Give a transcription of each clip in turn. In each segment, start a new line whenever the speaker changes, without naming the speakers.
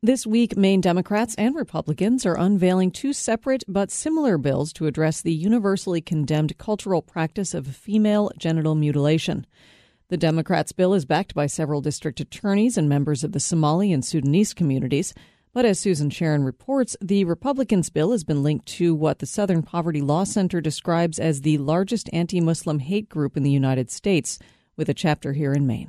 This week, Maine Democrats and Republicans are unveiling two separate but similar bills to address the universally condemned cultural practice of female genital mutilation. The Democrats' bill is backed by several district attorneys and members of the Somali and Sudanese communities. But as Susan Sharon reports, the Republicans' bill has been linked to what the Southern Poverty Law Center describes as the largest anti-Muslim hate group in the United States, with a chapter here in Maine.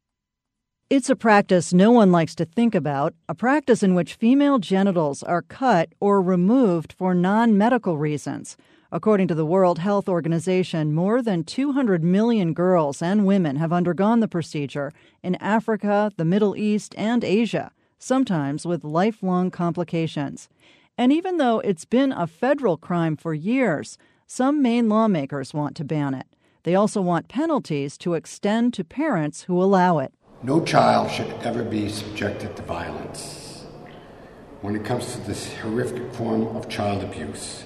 It's a practice no one likes to think about, a practice in which female genitals are cut or removed for non-medical reasons. According to the World Health Organization, more than 200 million girls and women have undergone the procedure in Africa, the Middle East, and Asia, sometimes with lifelong complications. And even though it's been a federal crime for years, some Maine lawmakers want to ban it. They also want penalties to extend to parents who allow it.
No child should ever be subjected to violence. When it comes to this horrific form of child abuse,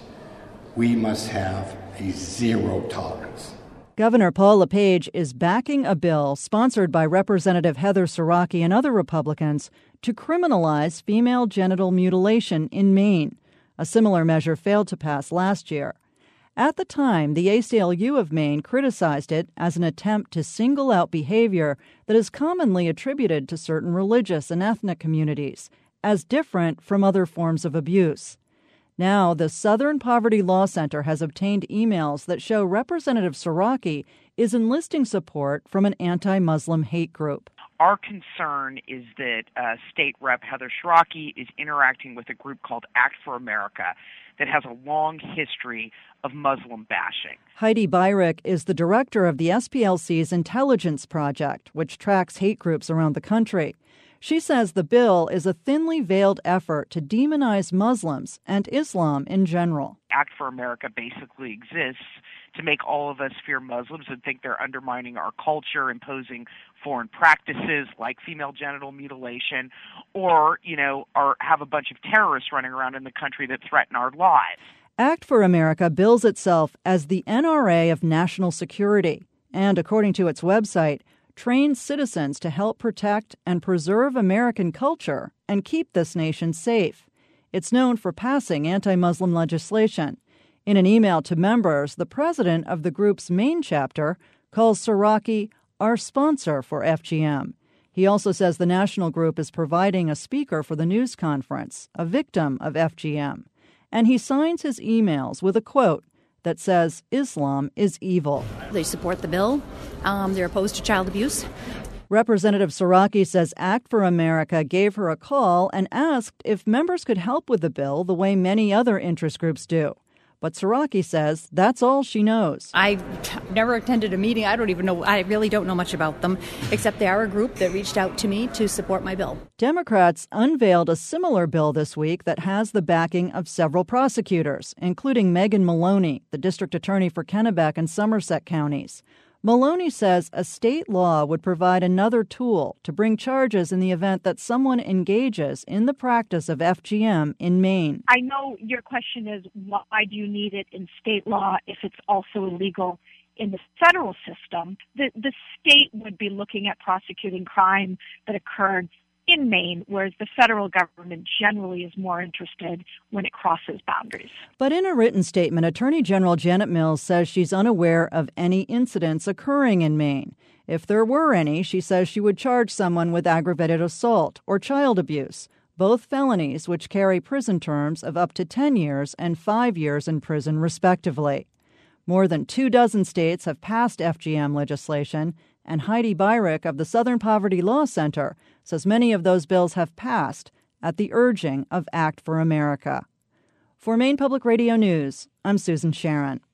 we must have a zero tolerance.
Governor Paul LePage is backing a bill sponsored by Representative Heather Siraki and other Republicans to criminalize female genital mutilation in Maine. A similar measure failed to pass last year. At the time, the ACLU of Maine criticized it as an attempt to single out behavior that is commonly attributed to certain religious and ethnic communities as different from other forms of abuse. Now, the Southern Poverty Law Center has obtained emails that show Representative Siraki is enlisting support from an anti-Muslim hate group.
Our concern is that State Rep. Heather Siraki is interacting with a group called Act for America that has a long history of Muslim bashing.
Heidi Byrick is the director of the SPLC's Intelligence Project, which tracks hate groups around the country. She says the bill is a thinly veiled effort to demonize Muslims and Islam in general.
Act for America basically exists to make all of us fear Muslims and think they're undermining our culture, imposing foreign practices like female genital mutilation, or have a bunch of terrorists running around in the country that threaten our lives.
Act for America bills itself as the NRA of national security, and according to its website, trains citizens to help protect and preserve American culture and keep this nation safe. It's known for passing anti-Muslim legislation. In an email to members, the president of the group's Maine chapter calls Siraki our sponsor for FGM. He also says the national group is providing a speaker for the news conference, a victim of FGM. And he signs his emails with a quote that says Islam is evil.
They support the bill. They're opposed to child abuse.
Representative Siraki says Act for America gave her a call and asked if members could help with the bill the way many other interest groups do. But Siraki says that's all she knows.
I never attended a meeting. I really don't know much about them, except they are a group that reached out to me to support my bill.
Democrats unveiled a similar bill this week that has the backing of several prosecutors, including Megan Maloney, the district attorney for Kennebec and Somerset counties. Maloney says a state law would provide another tool to bring charges in the event that someone engages in the practice of FGM in Maine.
I know your question is, why do you need it in state law if it's also illegal in the federal system? The state would be looking at prosecuting crime that occurred in Maine, whereas the federal government generally is more interested when it crosses boundaries.
But in a written statement, Attorney General Janet Mills says she's unaware of any incidents occurring in Maine. If there were any, she says she would charge someone with aggravated assault or child abuse, both felonies which carry prison terms of up to 10 years and 5 years in prison, respectively. More than 24 states have passed FGM legislation, and Heidi Byrick of the Southern Poverty Law Center says many of those bills have passed at the urging of Act for America. For Maine Public Radio News, I'm Susan Sharon.